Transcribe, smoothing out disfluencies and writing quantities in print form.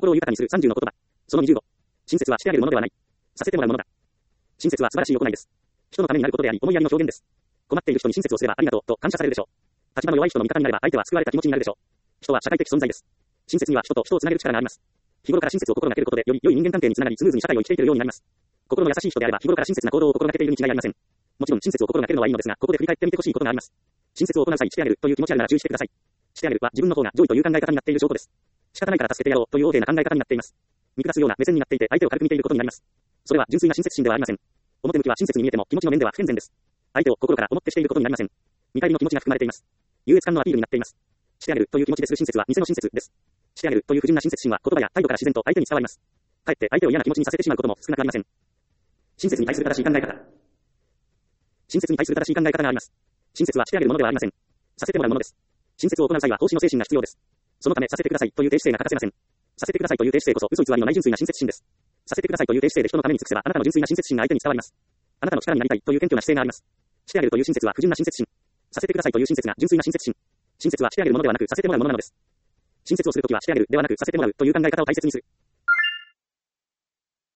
心を豊かにする30の言葉。その25。親切はしてあげるものではない。させてもらうものだ。親切は素晴らしい行いです。人のためになることであり、思いやりの表現です。困っている人に親切をすればありがとうと感謝されるでしょう。立場の弱い人の味方になれば相手は救われた気持ちになるでしょう。人は社会的存在です。親切には人と人をつなげる力があります。日頃から親切を心がけることで、より良い人間関係につながり、スムーズに社会を生きていけるようになります。心の優しい人であれば、日頃から親切な行動を心がけているに違いありません。もちろん親切を心がけるのはいいのですが、ここで振り返ってみてほしいことがあります。親切を行う際、してあげるという気持ちあるなら注意してください。してあげるは自分の方が上位という考え方になっている証拠です。仕方ないから助けてやろうという大手な考え方になっています。見下すような目線になっていて、相手を軽く見ていることになります。それは純粋な親切心ではありません。表向きは親切に見えても、気持ちの面では不健全です。相手を心から思ってしていることになりません。見返りの気持ちが含まれています。優越感のアピールになっています。してあげるという気持ちでする親切は偽の親切です。してあげるという不純な親切心は言葉や態度から自然と相手に伝わります。かえって相手を嫌な気持ちにさせてしまうことも少なくありません。親切に対する正しい考え方。親切に対する正しい考え方があります。親切はしてあげるものではありません。させてもらうものです。親切を行う際は奉仕の精神が必要です。そのためさせてくださいという低姿勢が欠かせません。させてくださいという低姿勢こそ嘘偽りのない純粋な親切心です。させてくださいという低姿勢で人のために尽くせばあなたの純粋な親切心が相手に伝わります。あなたの力になりたいという謙虚な姿勢があります。してあげるという親切は不純な親切心。させてくださいという親切が純粋な親切心。親切はしてあげるものではなくさせてもらうものなのです。親切をするときはしてあげるではなくさせてもらうという考え方を大切にする。